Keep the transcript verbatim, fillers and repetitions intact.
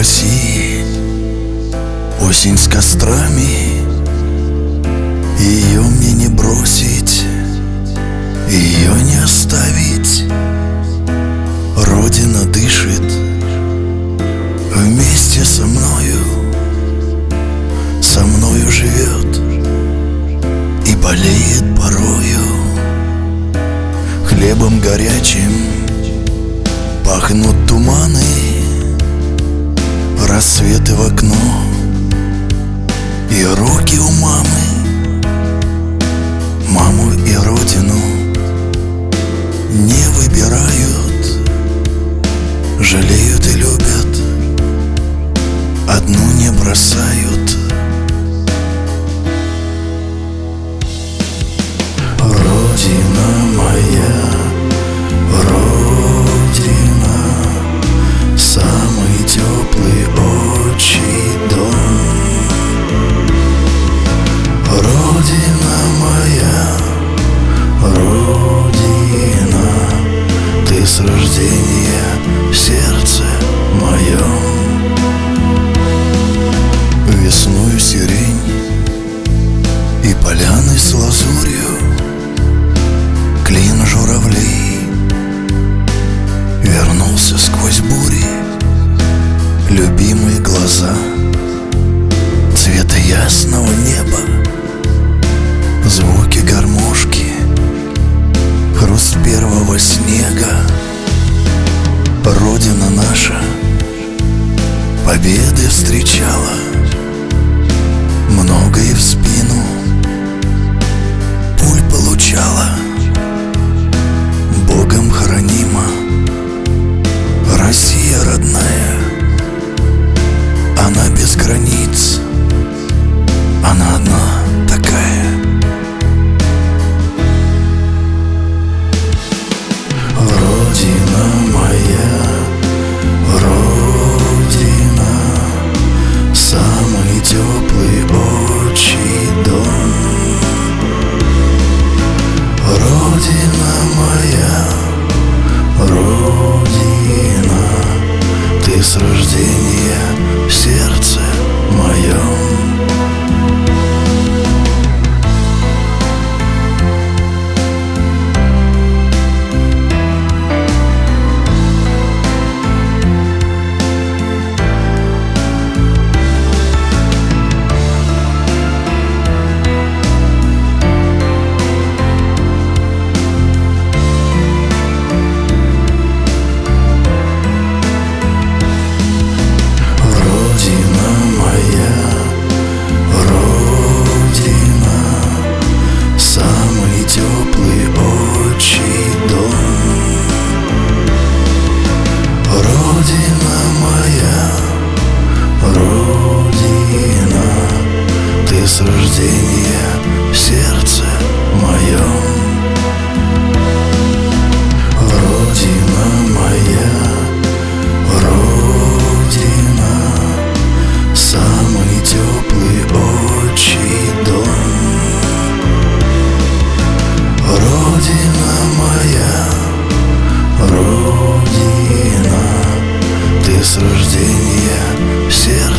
России, осень с кострами. Ее мне не бросить, ее не оставить. Родина дышит вместе со мною, со мною живет и болеет порою. Хлебом горячим пахнут туманы, рассветы в окно и руки у мамы. Маму и родину не выбирают, жалеют и любят, одну не бросают. Родина моя, Родина, самый теплый отчий дом. Родина моя, Родина, ты с рождения в сердце моем. Весною сирень и поляны с лазурью, клин журавлей вернулся сквозь бури. Любимые глаза цвета ясного неба, звуки гармошки, хруст первого снега. Родина наша победы встречала, много и в спину пуль получала. Богом хранима Россия родная, она без границ, она одна такая. Родина моя, Родина, самый теплый отчий дом. Родина моя, Родина, ты с рождения в сердце моем. Теплый отчий дом. Родина моя, Родина, ты с рождения в сердце моем. Родина моя, Родина, самый теплый отчий дом. Родина моя, Родина, ты с рождения в сердце